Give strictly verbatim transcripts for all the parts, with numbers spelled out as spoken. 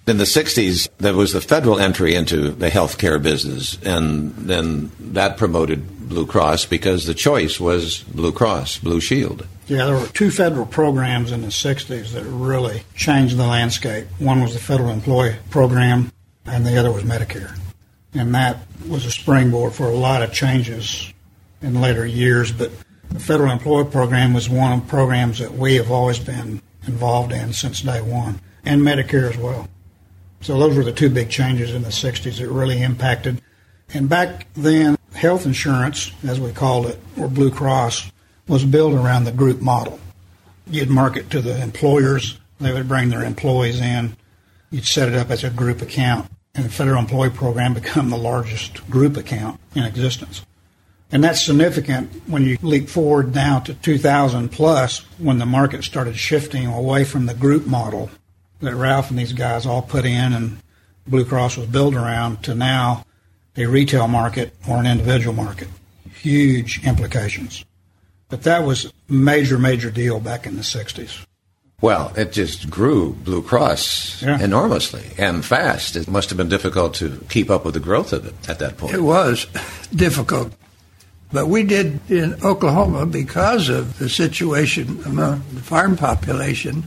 In the sixties, there was the federal entry into the healthcare business, and then that promoted Blue Cross because the choice was Blue Cross, Blue Shield. Yeah, there were two federal programs in the sixties that really changed the landscape. One was the Federal Employee Program, and the other was Medicare. And that was a springboard for a lot of changes in later years. But the Federal Employee Program was one of the programs that we have always been involved in since day one, and Medicare as well. So those were the two big changes in the sixties that really impacted. And back then, health insurance, as we called it, or Blue Cross, was built around the group model. You'd market to the employers. They would bring their employees in. You'd set it up as a group account. And the Federal Employee Program became the largest group account in existence. And that's significant when you leap forward now to two thousand plus, when the market started shifting away from the group model that Ralph and these guys all put in and Blue Cross was built around, to now a retail market or an individual market. Huge implications. But that was a major, major deal back in the sixties. Well, it just grew Blue Cross yeah. enormously and fast. It must have been difficult to keep up with the growth of it at that point. It was difficult. But we did in Oklahoma, because of the situation among the farm population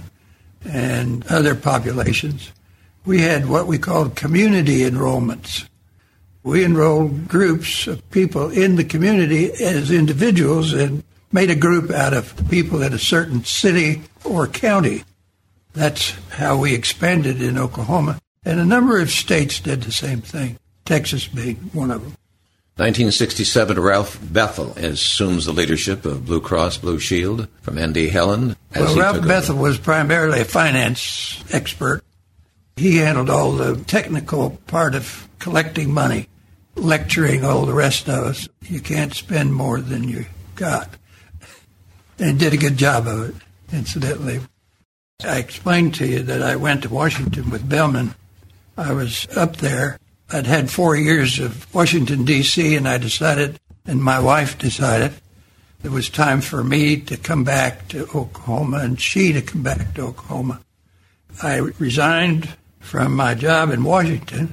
and other populations, we had what we called community enrollments. We enrolled groups of people in the community as individuals and made a group out of people in a certain city or county. That's how we expanded in Oklahoma. And a number of states did the same thing, Texas being one of them. nineteen sixty-seven, Ralph Bethel assumes the leadership of Blue Cross Blue Shield from Andy Helen. Well, Ralph Bethel was primarily a finance expert. He handled all the technical part of collecting money, lecturing all the rest of us. You can't spend more than you got. And did a good job of it, incidentally. I explained to you that I went to Washington with Bellman. I was up there. I'd had four years of Washington, D C, and I decided, and my wife decided, it was time for me to come back to Oklahoma and she to come back to Oklahoma. I resigned from my job in Washington,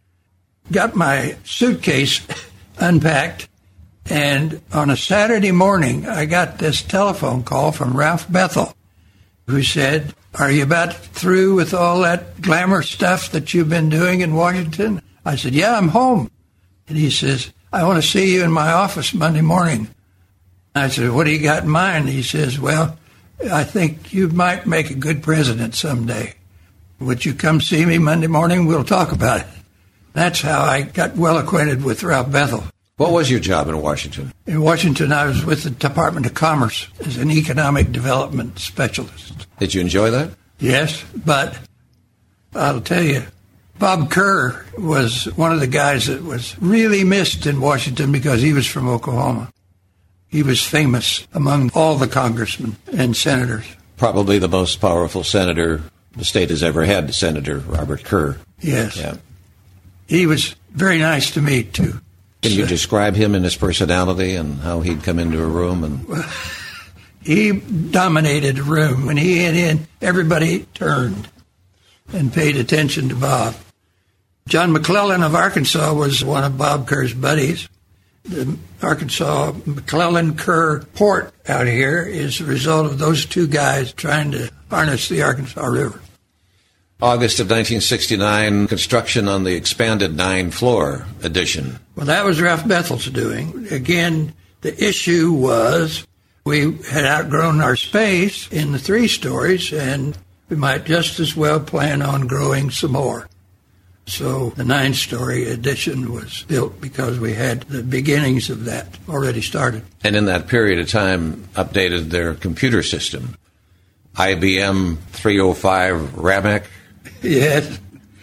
got my suitcase unpacked, and on a Saturday morning, I got this telephone call from Ralph Bethel, who said, "Are you about through with all that glamour stuff that you've been doing in Washington?" I said, "Yeah, I'm home." And he says, "I want to see you in my office Monday morning." I said, "What do you got in mind?" He says, "Well, I think you might make a good president someday. Would you come see me Monday morning? We'll talk about it." That's how I got well acquainted with Ralph Bethel. What was your job in Washington? In Washington, I was with the Department of Commerce as an economic development specialist. Did you enjoy that? Yes, but I'll tell you, Bob Kerr was one of the guys that was really missed in Washington because he was from Oklahoma. He was famous among all the congressmen and senators. Probably the most powerful senator the state has ever had, Senator Robert Kerr. Yes. Yeah. He was very nice to me, too. Can you describe him and his personality and how he'd come into a room? And he dominated a room. When he hit in, everybody turned and paid attention to Bob. John McClellan of Arkansas was one of Bob Kerr's buddies. The Arkansas McClellan-Kerr port out here is the result of those two guys trying to harness the Arkansas River. August of nineteen sixty-nine, construction on the expanded nine-floor addition. Well, that was Ralph Bethel's doing. Again, the issue was we had outgrown our space in the three stories, and we might just as well plan on growing some more. So the nine-story addition was built because we had the beginnings of that already started. And in that period of time, updated their computer system. I B M three oh five Ramac. Yes.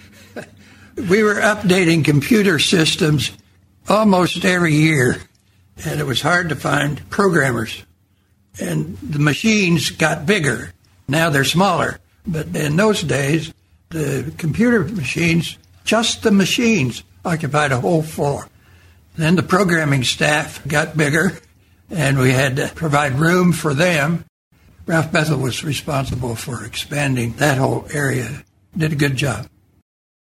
We were updating computer systems almost every year, and it was hard to find programmers. And the machines got bigger. Now they're smaller. But in those days, the computer machines, just the machines, occupied a whole floor. Then the programming staff got bigger, and we had to provide room for them. Ralph Bethel was responsible for expanding that whole area. Did a good job.